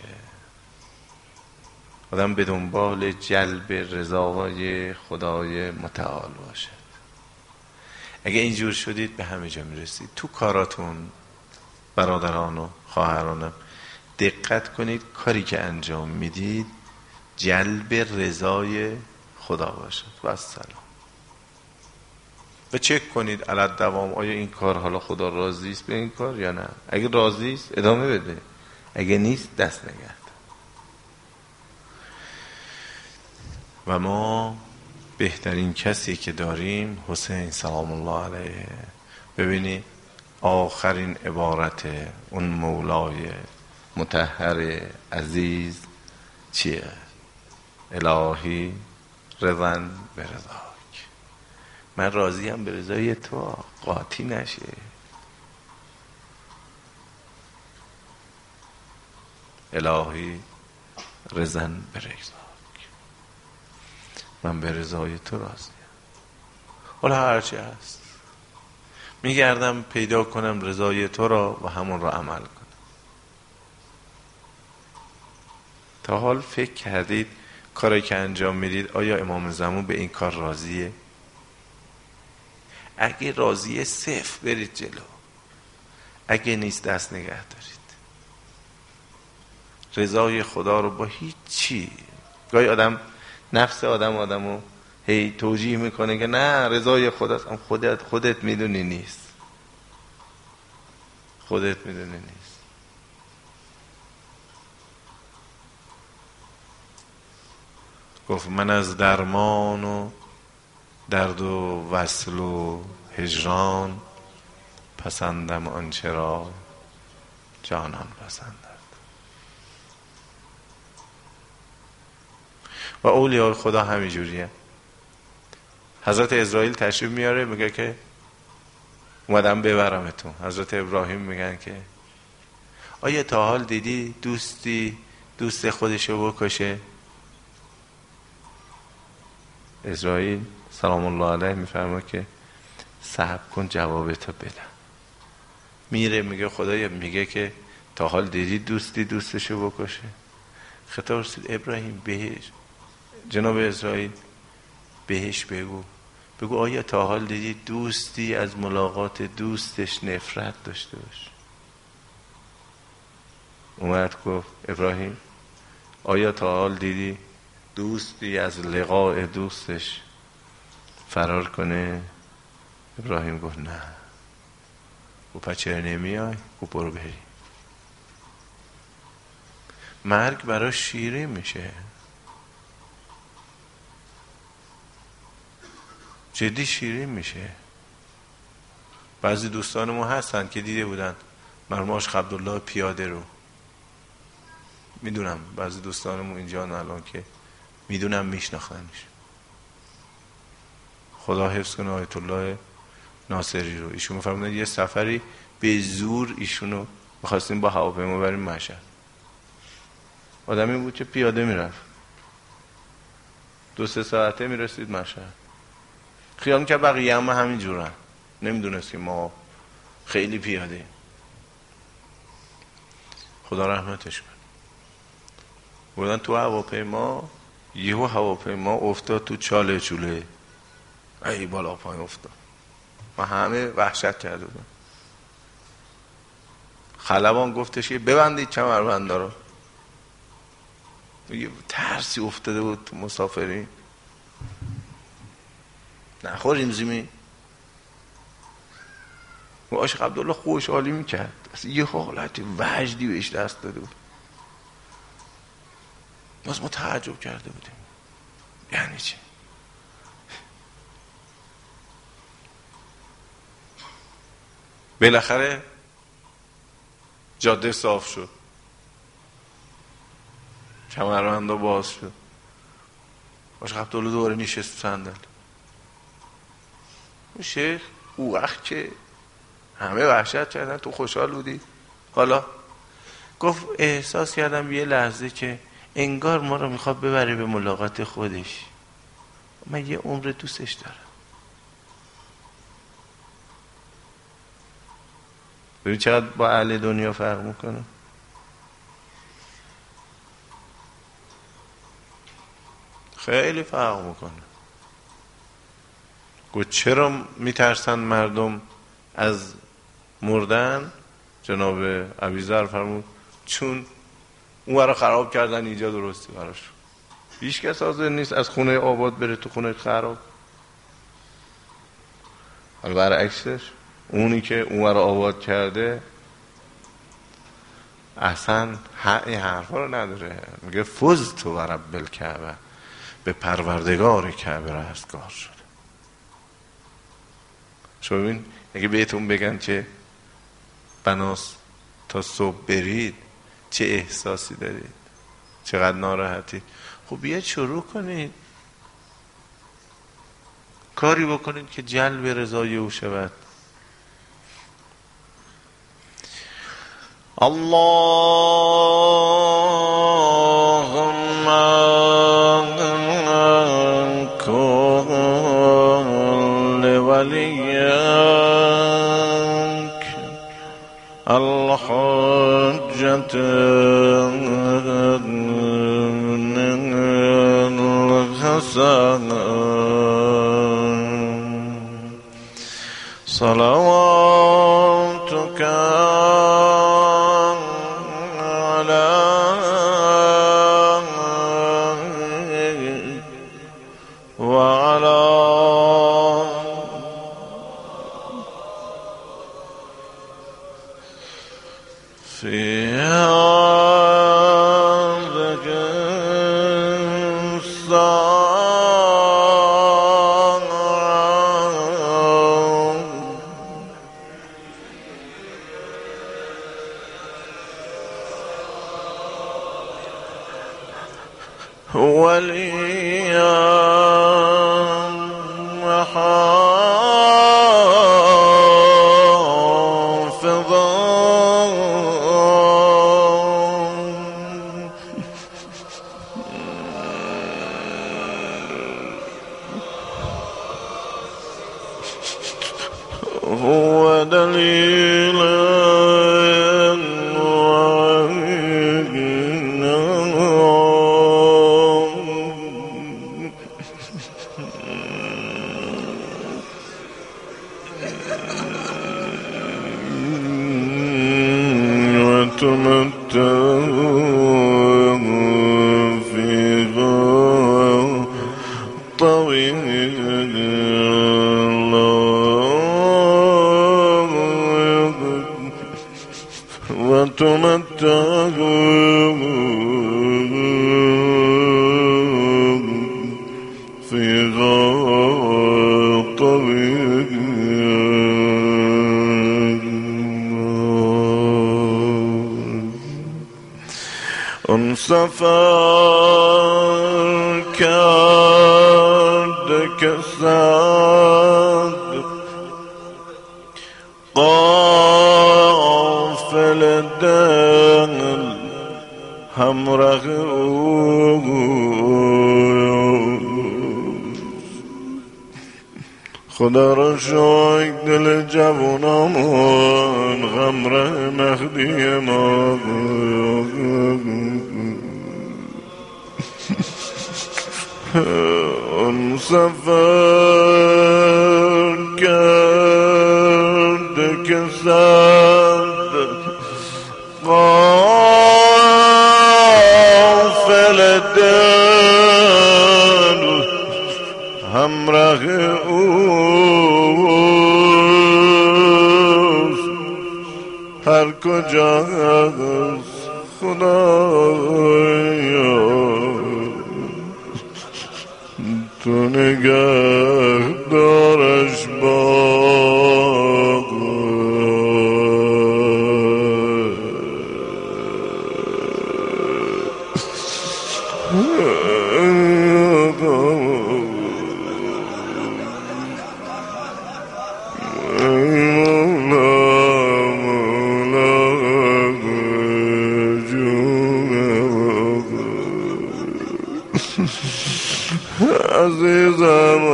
آدم به دنبال جلب رضای خدای متعال باشه. اگه اینجور شدید به همه جا میرسید. تو کاراتون برادران و خواهرانم دقت کنید کاری که انجام میدید جلب رضای خدا باشد و السلام. و چک کنید علت دوام آیا این کار حالا خدا راضی است به این کار یا نه. اگه راضی است ادامه بده، اگه نیست دست نگرد. و ما بهترین کسی که داریم حسین سلام الله علیه. ببینید آخرین عبارت اون مولای مطهر عزیز چیه؟ الهی رضا برضاک، من راضیم به رضای تو، قاطی نشه. الهی رضا برضاک، من به رضای تو راضیم. حالا هرچی هست میگردم پیدا کنم رضای تو را و همون را عمل کنم. تا حال فکر کردید کاری که انجام میدید آیا امام زمان به این کار راضیه؟ اگه راضیه صفر برید جلو، اگه نیست دست نگه دارید. رضای خدا رو با هیچ چی، گاهی آدم نفس آدمو هی توجیه میکنه که نه رضای خداست، هم خودت میدونی نیست، خودت میدونی نیست. گفت من از درمان و درد و وصل و هجران پسندم آنچه را جانان پسندد. و اولیاء خدا همین جوریه. حضرت اسرائیل تشریف میاره میگه که اومدم ببرمتون. حضرت ابراهیم میگن که آیا تا حال دیدی دوست خودشو بکشه؟ اسرائیل سلام الله علیه میفرمه که صبر کن جوابتو بدم. میره میگه خدایا میگه که تا حال دیدی دوستشو بکشه؟ خطاب رسید ابراهیم بهش، جناب اسرائیل بهش بگو آیا تا حال دیدی دوستی از ملاقات دوستش نفرت داشته باشه؟ اومد گفت ابراهیم آیا تا حال دیدی دوستی از لقاء دوستش فرار کنه؟ ابراهیم گفت نه. گفت پس چرا نمیای؟ گفت برو بری. مرگ برای شیرین میشه، جدی شیرین میشه. بعضی دوستان ما هستن که دیده بودن مرماش عبدالله پیاده رو، میدونم بعضی دوستانمون اینجا الان که میدونم میشناختنش، خدا حفظ کنه، آیت الله ناصری رو. ایشون میفرمودن یه سفری به زور ایشونو میخواستیم با هواپیما بریم مشهد. آدمی بود که پیاده میرفت، 2-3 ساعته میرسید مشهد. خیال که بقیه هم همین جورن، نمیدونست که ما خیلی پیاده. خدا رحمتش کنه. بودن تو هواپیما، یهو هواپیما افتاد تو چاله چوله، ای بالا پایین افتاد و همه وحشت کرده بودن. خلبان گفتش که ببندید کمربندا رو. یه ترسی افتاده بود تو مسافرین، نخوریم زمین. و عاشق عبدالله خوشحالی میکرد، یه حالت وجدی بهش دست داده بود. باز ما تعجب کرده بودیم یعنی چی؟ بالاخره جاده صاف شد، کمربندا باز شد، باشه عبدالله دوباره نشست صندل. اون شیخ او وقت که همه وحشت کردن تو خوشحال بودی؟ حالا گفت احساس کردم یه لحظه که انگار ما رو میخواد ببره به ملاقات خودش، من یه عمر دوستش دارم. ببین چقدر با اهل دنیا فرق میکنه. خیلی فرق میکنه. گفت چرا میترسن مردم از مردن؟ جناب ابیذر فرمود چون اون رو خراب کردن اینجا درستی براش. هیچ کس حاضر نیست از خونه آباد بره تو خونه خراب. حالا برعکسش اونی که اون رو آباد کرده اصلا این حرفا رو نداره، میگه فزت و رب الکعبه، به پروردگار کعبه رستگار شده. شما ببین اگه بهتون بگن که بناس تا صبح برید چه احساسی دارید، چقدر ناراحتید. خب بیاید شروع کنید کاری بکنید که جلب رضای او شود. اللهم کن لولیک الحجة الحسن صلواتك وليا وحافظا هو دليلا اون سفر کرده که صد قافل دل همراه او خدا را شکر دل جوانمان غمره مهدی ما اون سفر کرده که صد قافل دل همراه اوست هر کجاست خدایا تو نگه دارش باغ عزیزم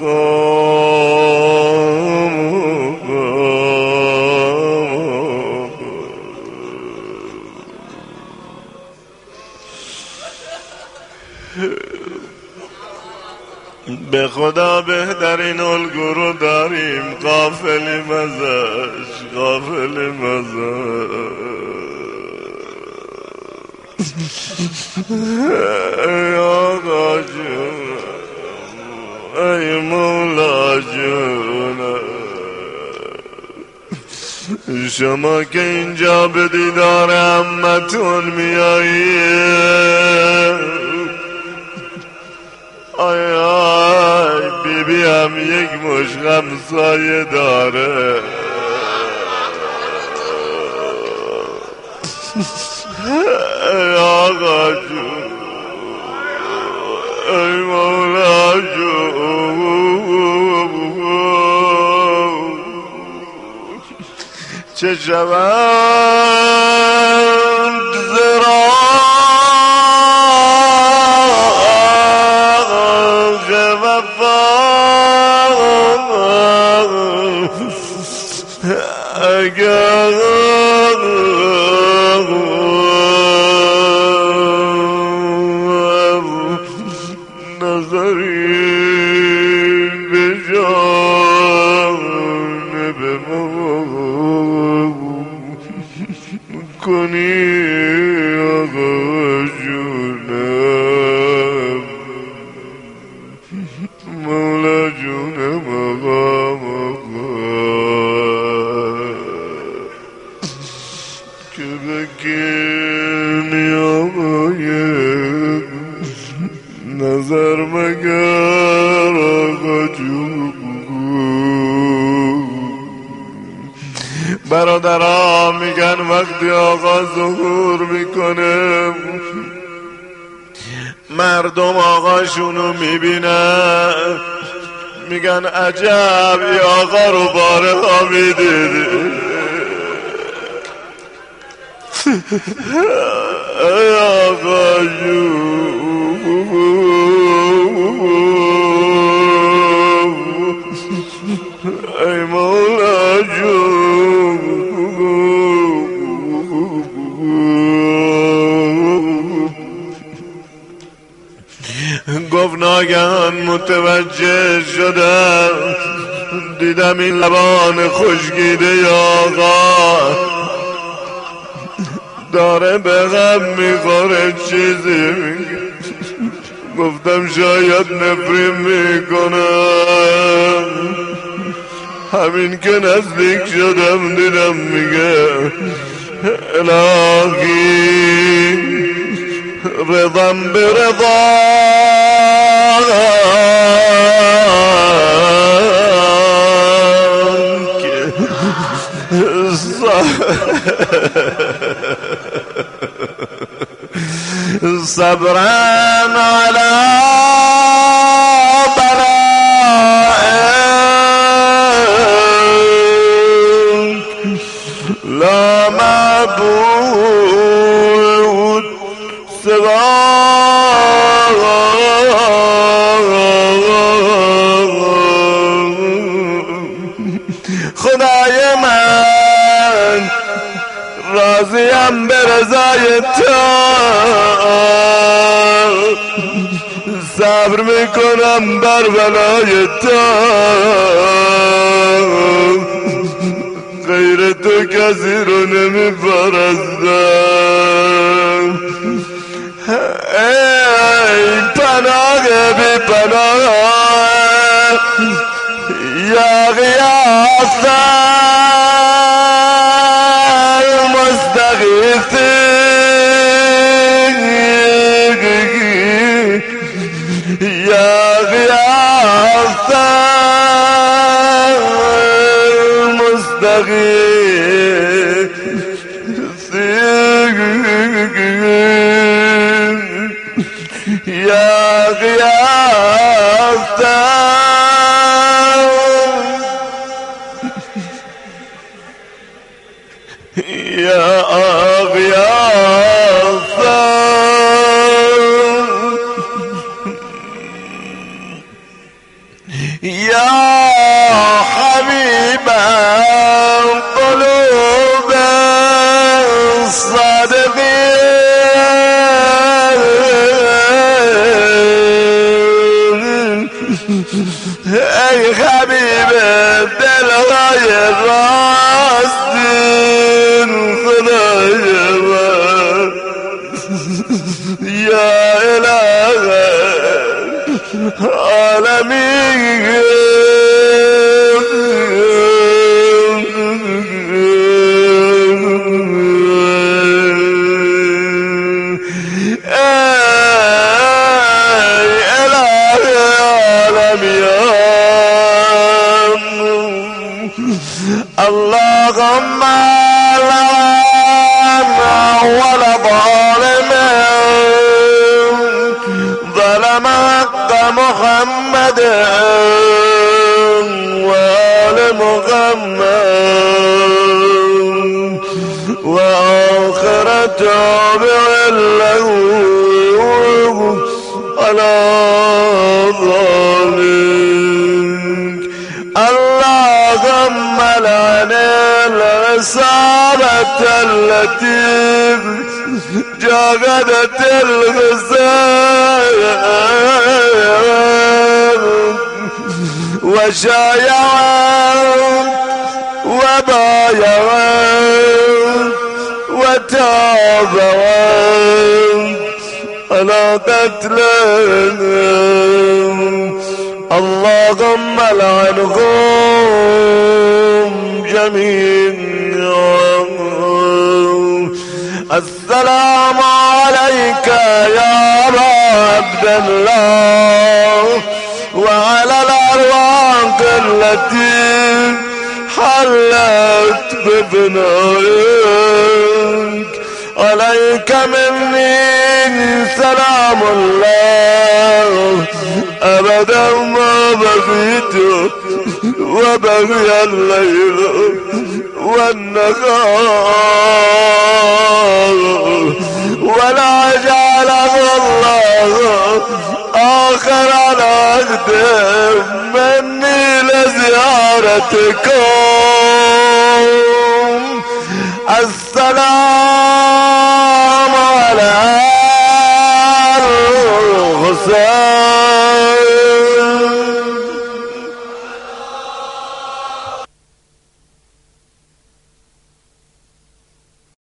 به خدا بهترین الگو رو داریم، غافلی مزش غافلی مزش. ای آقا جون، ای مولا جون، شما که اینجا به دیدار عمتون میایید، آی آی بی بی هم یک مش همسایه داره. ای آقا جون، ای مولا جون، چه شوند زراغ وفا اگر نظری به جانب ما کنی آقا جونم، مولا جونم آقا که بکنی آقای نظر مگر آقا جون. برادرها میگن وقتی آقا ظهور میکنه مردم آقاشونو میبینن، میگن عجب ای آقا رو بارها میدیدی. ای آقا جون، ای مولا جون، گفت ناگهان متوجه شدم، دیدم این لبان خوشگیده آقا داره به غم میخوره چیزی میگه. گفتم شاید نفرین میکنم. همین که نزدیک شدم دیدم میگه الهی رضام به رضا صبرا على بلائك لا معبود سواك. خدای من راضیم به رضای تو، صبر میکنم بر بلای تو، غیر تو کسی رو نمیپرستم. ای پناه بی پناه یا غیاث مستغیث یا غیاث المستقيم يا غياث يا غياث يا حبيب قلوب الصادقين اي حبيب دل غير راستين خلايا يا اله عالمين اللهم لعن أول ظالم ظلم حق محمد وآل محمد وآخر تابع له على ذلك اللهم لعن العصابة التي جاهدت الغزال وشايعت وبايعت وتابعت على قتلهم اللهم لعنهم جميعا السلام عليك يا عبد الله وعلى الأرواح التي حلت ببنائك عليك مني سلام الله أبدا ما بقيت وبقي الليل والنهار ولا جعله الله آخر على أقدم مني لزيارتكم السلام على الحسين